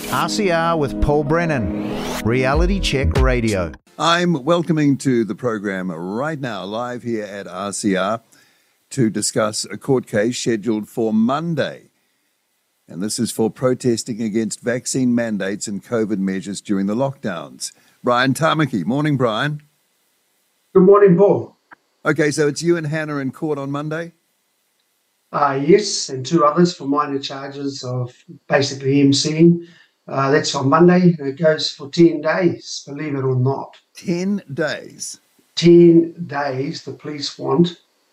RCR with Paul Brennan, Reality Check Radio. I'm welcoming to the program right now, live here at RCR, to discuss a court case scheduled for Monday. And this is for protesting against vaccine mandates and COVID measures during the lockdowns. Brian Tamaki. Morning, Brian. Good morning, Paul. Okay, so it's you and Hannah in court on Monday? Yes, and two others for minor charges of basically emceeing. That's on Monday, and it goes for 10 days, believe it or not. 10 days? 10 days the police want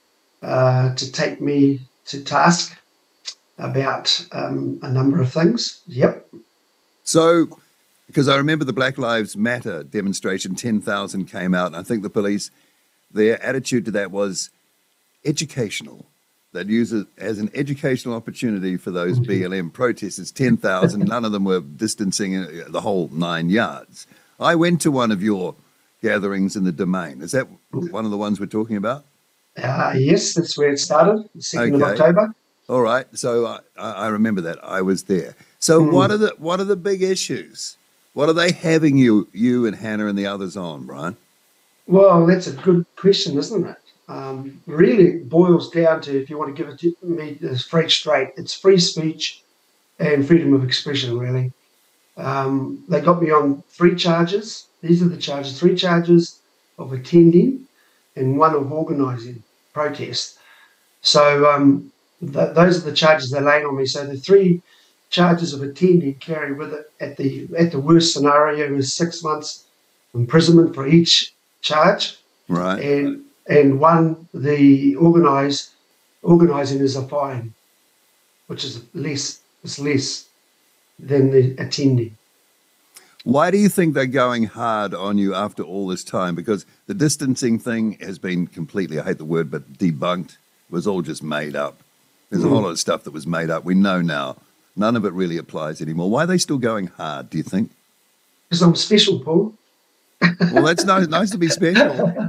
to take me to task about a number of things. Yep. So, because I remember the Black Lives Matter demonstration, 10,000 came out, and I think the police, their attitude to that was educational. They'd use it as an educational opportunity for those BLM protesters. 10,000, none of them were distancing the whole 9 yards. I went to one of your gatherings in the Domain. Is that one of the ones we're talking about? Yes, that's where it started, the 2nd of October. All right, so I remember that. I was there. So what are the big issues? What are they having you and Hannah and the others on, Brian? Well, that's a good question, isn't it? Really it boils down to, if you want to give it to me straight, it's free speech and freedom of expression, really. They got me on 3 charges. These are the charges: 3 charges of attending and 1 of organising protest. So those are the charges they're laying on me. So the 3 charges of attending carry with it, at the worst scenario, is 6 months imprisonment for each charge. Right. And 1, the organising is a fine, which is less than the attending. Why do you think they're going hard on you after all this time? Because the distancing thing has been completely, I hate the word, but debunked. It was all just made up. There's a whole lot of stuff that was made up. We know now. None of it really applies anymore. Why are they still going hard, do you think? Because I'm special, Paul. Well, that's nice to be special.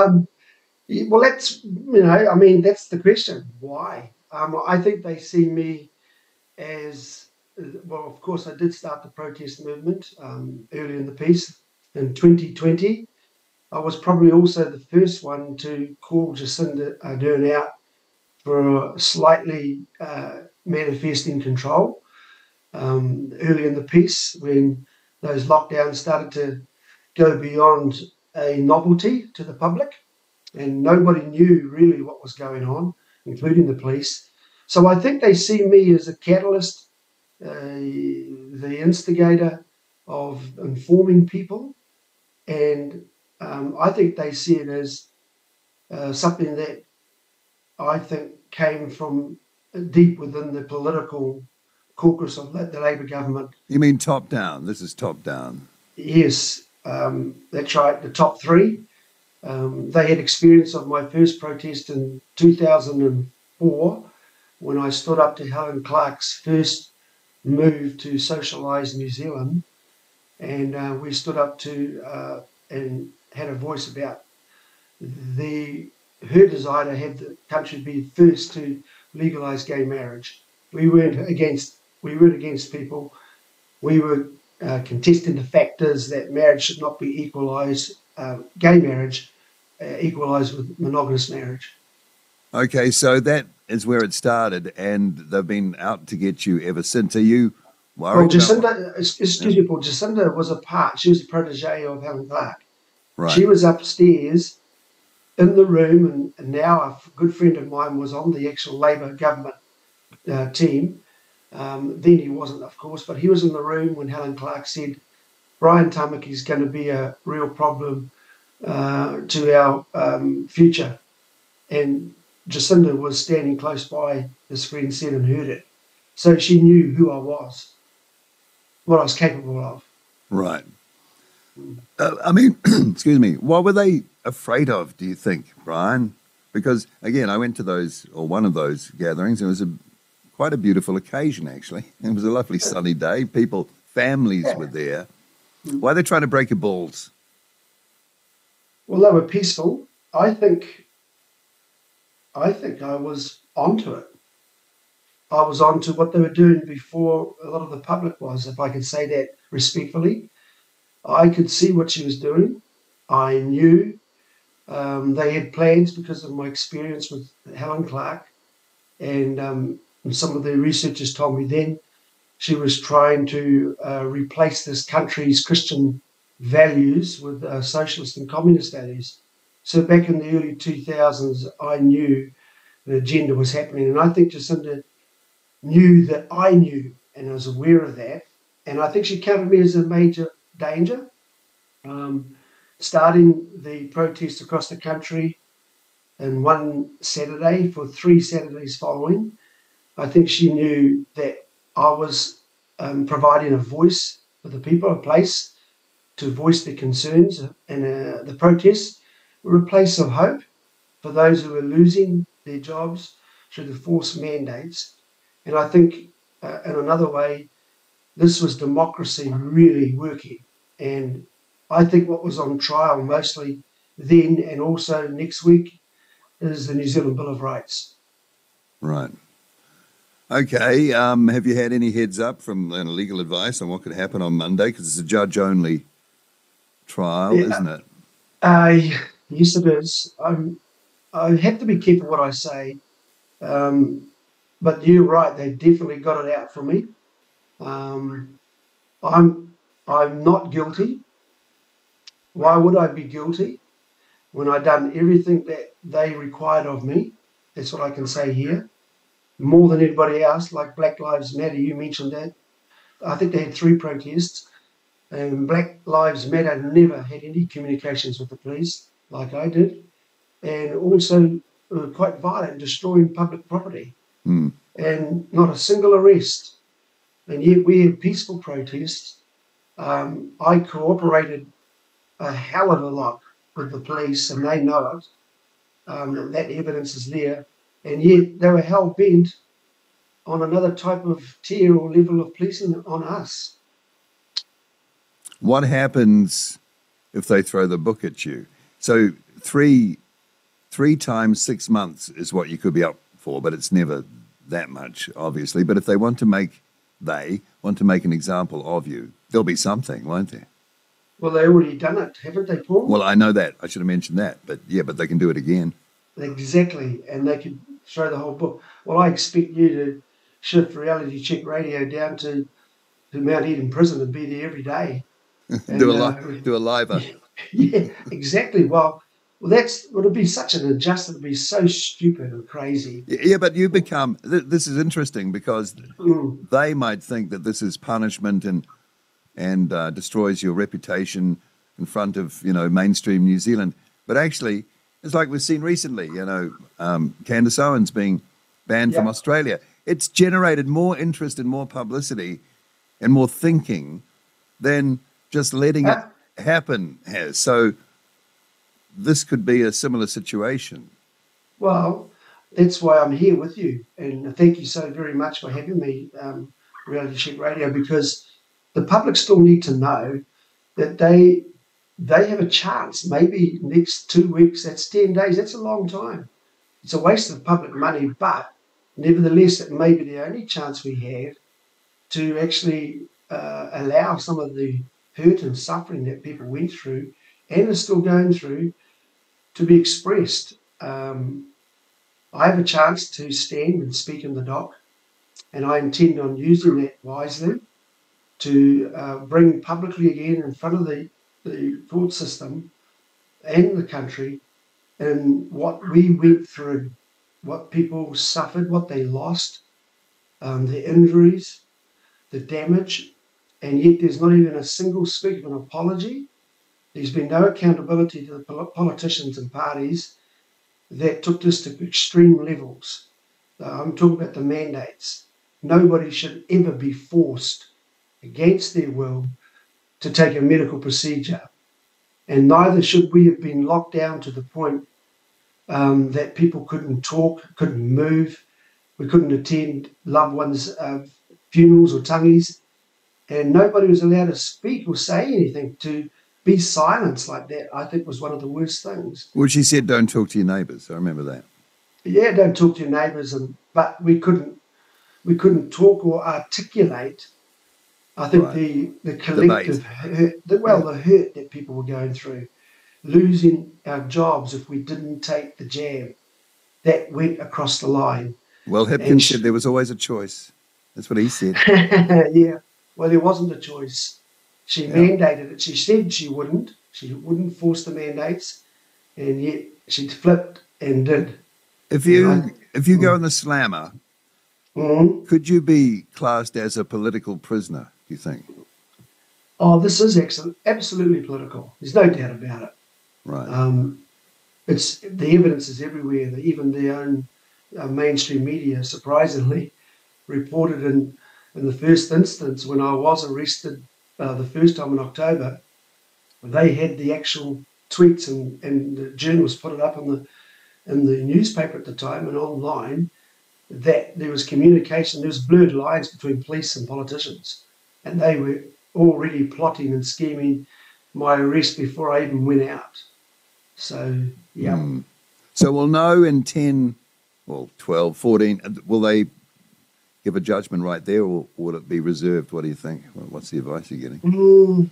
Well, that's the question. Why? I think they see me as, well, of course, I did start the protest movement early in the piece in 2020. I was probably also the first one to call Jacinda Ardern out for slightly manifesting control early in the piece, when those lockdowns started to go beyond a novelty to the public. And nobody knew really what was going on, including the police. So I think they see me as a catalyst, the instigator of informing people. And I think they see it as something that I think came from deep within the political caucus of the Labour government. You mean top down? This is top down. Yes, that's right, the top 3. They had experience of my first protest in 2004, when I stood up to Helen Clark's first move to socialise New Zealand, and we stood up to and had a voice about her desire to have the country be first to legalise gay marriage. We weren't against people. We were contesting the factors that marriage should not be equalised. Gay marriage equalised with monogamous marriage. Okay, so that is where it started, and they've been out to get you ever since. Are you worried? Well, Jacinda, excuse me, Paul, Jacinda was she was a protege of Helen Clark. Right. She was upstairs in the room, and now a good friend of mine was on the actual Labour government team. Then he wasn't, of course, but he was in the room when Helen Clark said, Brian Tamaki is going to be a real problem to our future. And Jacinda was standing close by, his friend said, and heard it. So she knew who I was, what I was capable of. Right. Excuse me, what were they afraid of, do you think, Brian? Because, again, I went to one of those gatherings. It was quite a beautiful occasion, actually. It was a lovely sunny day. Families were there. Why are they trying to break your balls? Well, they were peaceful. I think I was onto it. I was on to what they were doing before a lot of the public was, if I could say that respectfully. I could see what she was doing. I knew they had plans because of my experience with Helen Clark, and some of the researchers told me then she was trying to replace this country's Christian values with socialist and communist values. So back in the early 2000s, I knew the agenda was happening, and I think Jacinda knew that I knew and was aware of that. And I think she counted me as a major danger. Starting the protests across the country in one Saturday for 3 Saturdays following, I think she knew that I was providing a voice for the people, a place to voice their concerns. And the protests were a place of hope for those who were losing their jobs through the forced mandates. And I think, in another way, this was democracy really working. And I think what was on trial mostly then and also next week is the New Zealand Bill of Rights. Right. Okay. Have you had any heads up from legal advice on what could happen on Monday? Because it's a judge-only trial, isn't it? Yes, it is. I have to be careful what I say, but you're right. They definitely got it out for me. I'm not guilty. Why would I be guilty when I've done everything that they required of me? That's what I can say here. More than anybody else, like Black Lives Matter, you mentioned that. I think they had 3 protests, and Black Lives Matter never had any communications with the police like I did, and also quite violent, destroying public property, and not a single arrest. And yet we had peaceful protests. I cooperated a hell of a lot with the police, and they know it. That evidence is there, and yet they were hell bent on another type of tier or level of policing on us. What happens if they throw the book at you? So three times 6 months is what you could be up for, but it's never that much, obviously. But if they want to make an example of you, there'll be something, won't there? Well, they already done it, haven't they, Paul? Well, I know that. I should have mentioned that. But they can do it again. Exactly. And they could throw the whole book. Well, I expect you to shift Reality Check Radio down to Mount Eden Prison and be there every day. And, do a live. Yeah, exactly. Well, would be such an injustice. It'd be so stupid and crazy. Yeah, but you become. This is interesting because they might think that this is punishment and destroys your reputation in front of mainstream New Zealand. But actually, it's like we've seen recently. Candace Owens being banned from Australia. It's generated more interest and more publicity and more thinking than just letting it happen has. So this could be a similar situation. Well, that's why I'm here with you. And thank you so very much for having me, Reality Check Radio, because the public still need to know that they have a chance. Maybe next 2 weeks, that's 10 days, that's a long time. It's a waste of public money, but nevertheless, it may be the only chance we have to actually allow some of the hurt and suffering that people went through and are still going through to be expressed. I have a chance to stand and speak in the dock, and I intend on using that wisely to bring publicly again in front of the court system and the country and what we went through, what people suffered, what they lost, the injuries, the damage, and yet there's not even a single speak of an apology. There's been no accountability to the politicians and parties that took this to extreme levels. I'm talking about the mandates. Nobody should ever be forced against their will to take a medical procedure. And neither should we have been locked down to the point that people couldn't talk, couldn't move, we couldn't attend loved ones' funerals or tangies, and nobody was allowed to speak or say anything. To be silenced like that, I think, was one of the worst things. Well, she said, don't talk to your neighbours. I remember that. Yeah, don't talk to your neighbours, but we couldn't we couldn't talk or articulate. I think Right. the collective hurt, the hurt that people were going through, losing our jobs if we didn't take the jab, that went across the line. Well, Hipkins said there was always a choice. That's what he said. Yeah. Well, there wasn't a choice. She mandated it. She said she wouldn't. She wouldn't force the mandates, and yet she flipped and did. If you go in the slammer, could you be classed as a political prisoner, do you think? Oh, this is absolutely political. There's no doubt about it. Right. It's the evidence is everywhere. Even their own mainstream media, surprisingly, reported in the first instance when I was arrested the first time in October, they had the actual tweets and the journalists put it up in the newspaper at the time and online that there was communication, there was blurred lines between police and politicians, and they were already plotting and scheming my arrest before I even went out. So, yeah. So we'll know in 10, 12, 14, will they give a judgment right there, or would it be reserved? What do you think? What's the advice you're getting?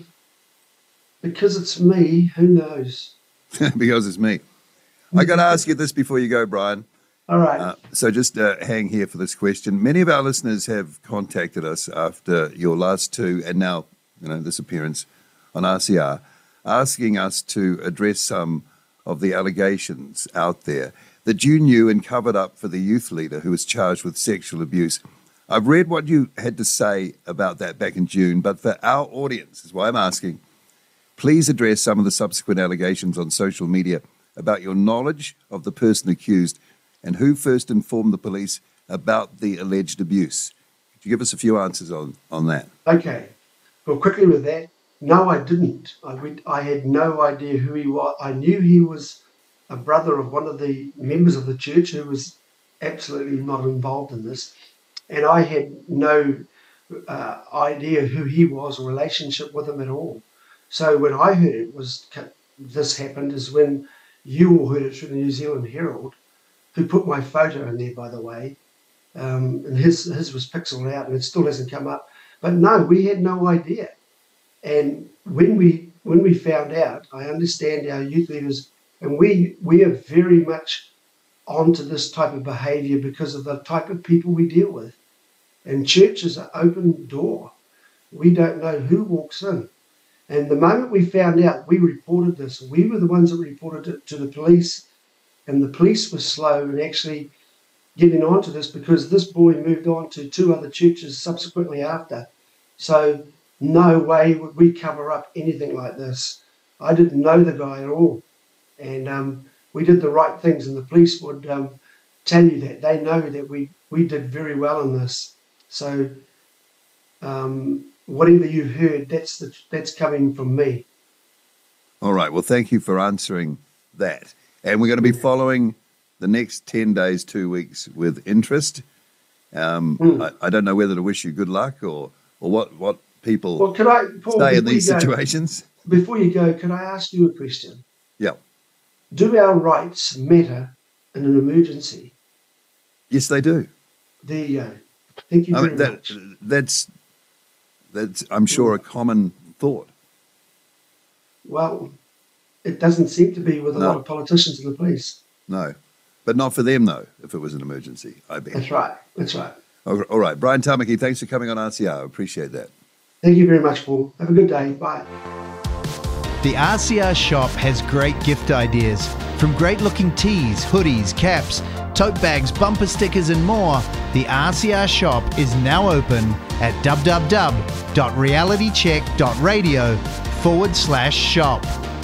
Because it's me, who knows? Because it's me. I got to ask you this before you go, Brian. All right. So just hang here for this question. Many of our listeners have contacted us after your last two and now, this appearance on RCR, asking us to address some of the allegations out there that you knew and covered up for the youth leader who was charged with sexual abuse. I've read what you had to say about that back in June, but for our audience, is why I'm asking, please address some of the subsequent allegations on social media about your knowledge of the person accused and who first informed the police about the alleged abuse. Could you give us a few answers on that? Okay. Well, quickly with that, no, I didn't. I had no idea who he was. I knew he was a brother of one of the members of the church who was absolutely not involved in this. And I had no idea who he was or relationship with him at all. So when I heard this happened is when you all heard it through the New Zealand Herald, who put my photo in there, by the way. And his was pixeled out and it still hasn't come up. But no, we had no idea. And when we found out, I understand our youth leaders, and we are very much onto this type of behaviour because of the type of people we deal with. And church is an open door. We don't know who walks in. And the moment we found out, we reported this. We were the ones that reported it to the police, and the police were slow in actually getting onto this because this boy moved on to 2 other churches subsequently after. So no way would we cover up anything like this. I didn't know the guy at all. And we did the right things, and the police would tell you that. They know that we did very well in this. So whatever you've heard, that's coming from me. All right. Well, thank you for answering that. And we're going to be following the next 10 days, 2 weeks with interest. I don't know whether to wish you good luck or what people Paul, say in these situations. Before you go, can I ask you a question? Yeah. Do our rights matter in an emergency? Yes, they do. There you go. Thank you very much. That's I'm sure a common thought. Well, it doesn't seem to be with a lot of politicians and the police. No, but not for them though. If it was an emergency, I bet. That's right. That's right. All right, Brian Tamaki, thanks for coming on RCR. I appreciate that. Thank you very much, Paul. Have a good day. Bye. The RCR shop has great gift ideas. From great-looking tees, hoodies, caps, tote bags, bumper stickers and more, the RCR shop is now open at www.realitycheck.radio/shop.